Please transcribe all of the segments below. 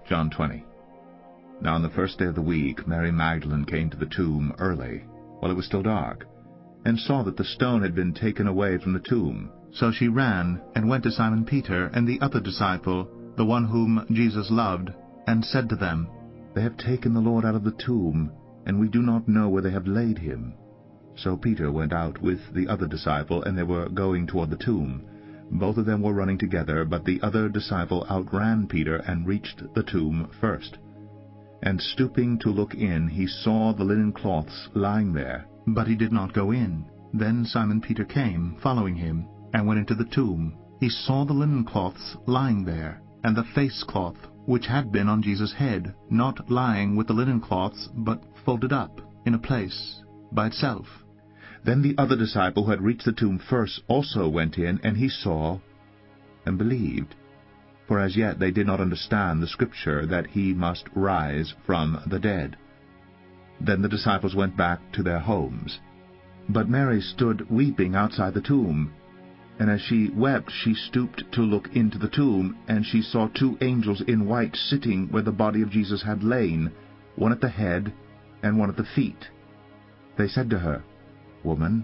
John 20. Now on the first day of the week, Mary Magdalene came to the tomb early, while it was still dark, and saw that the stone had been taken away from the tomb. So she ran and went to Simon Peter and the other disciple, the one whom Jesus loved, and said to them, "They have taken the Lord out of the tomb, and we do not know where they have laid him." So Peter went out with the other disciple, and they were going toward the tomb. Both of them were running together, but the other disciple outran Peter and reached the tomb first. And stooping to look in, he saw the linen cloths lying there, but he did not go in. Then Simon Peter came, following him, and went into the tomb. He saw the linen cloths lying there, and the face cloth which had been on Jesus' head, not lying with the linen cloths, but folded up in a place by itself. Then the other disciple who had reached the tomb first also went in, and he saw and believed. For as yet they did not understand the Scripture that he must rise from the dead. Then the disciples went back to their homes. But Mary stood weeping outside the tomb. And as she wept, she stooped to look into the tomb, and she saw 2 angels in white sitting where the body of Jesus had lain, one at the head and one at the feet. They said to her, "Woman,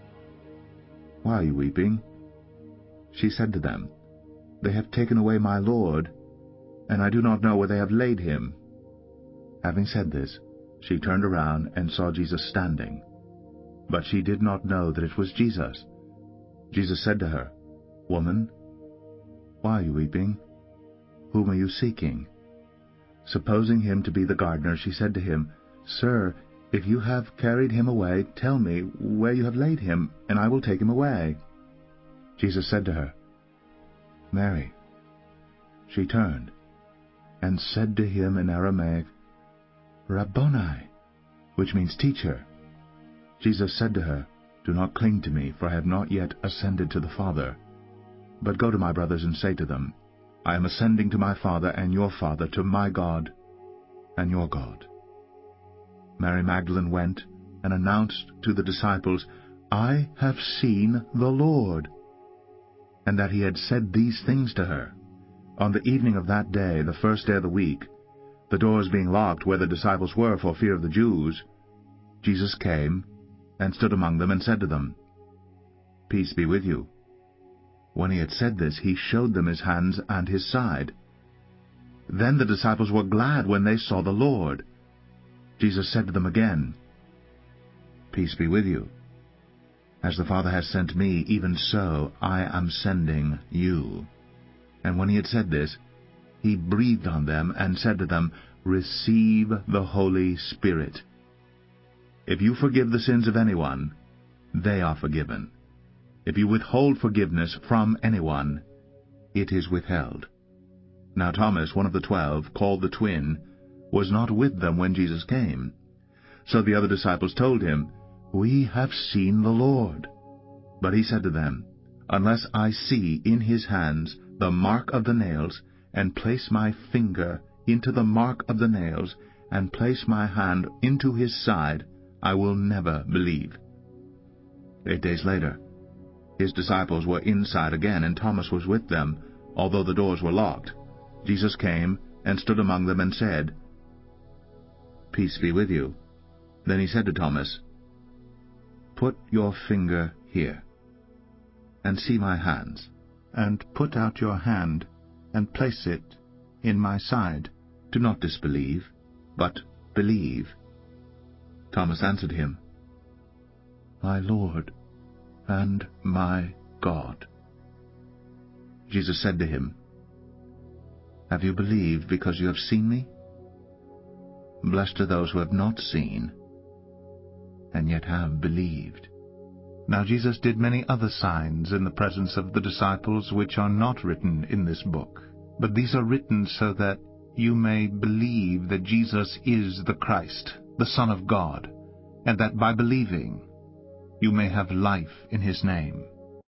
why are you weeping?" She said to them, "They have taken away my Lord, and I do not know where they have laid him." Having said this, she turned around and saw Jesus standing. But she did not know that it was Jesus. Jesus said to her, "Woman, why are you weeping? Whom are you seeking?" Supposing him to be the gardener, she said to him, "Sir, if you have carried him away, tell me where you have laid him, and I will take him away." Jesus said to her, "Mary." She turned and said to him in Aramaic, "Rabboni," which means teacher. Jesus said to her, "Do not cling to me, for I have not yet ascended to the Father. But go to my brothers and say to them, I am ascending to my Father and your Father, to my God and your God." Mary Magdalene went and announced to the disciples, "I have seen the Lord," and that he had said these things to her. On the evening of that day, the first day of the week, the doors being locked where the disciples were for fear of the Jews, Jesus came and stood among them and said to them, "Peace be with you." When he had said this, he showed them his hands and his side. Then the disciples were glad when they saw the Lord. Jesus said to them again, "Peace be with you. As the Father has sent me, even so I am sending you." And when he had said this, he breathed on them and said to them, "Receive the Holy Spirit. If you forgive the sins of anyone, they are forgiven. If you withhold forgiveness from anyone, it is withheld." Now Thomas, one of the 12, called the twin, was not with them when Jesus came. So the other disciples told him, "We have seen the Lord." But he said to them, "Unless I see in his hands the mark of the nails, and place my finger into the mark of the nails, and place my hand into his side, I will never believe." 8 days later, his disciples were inside again, and Thomas was with them, although the doors were locked. Jesus came and stood among them and said, "Peace be with you." Then he said to Thomas, "Put your finger here, and see my hands, and put out your hand, and place it in my side. Do not disbelieve, but believe." Thomas answered him, "My Lord and my God." Jesus said to him, "Have you believed because you have seen me? Blessed are those who have not seen, and yet have believed." Now Jesus did many other signs in the presence of the disciples, which are not written in this book. But these are written so that you may believe that Jesus is the Christ, the Son of God, and that by believing you may have life in his name.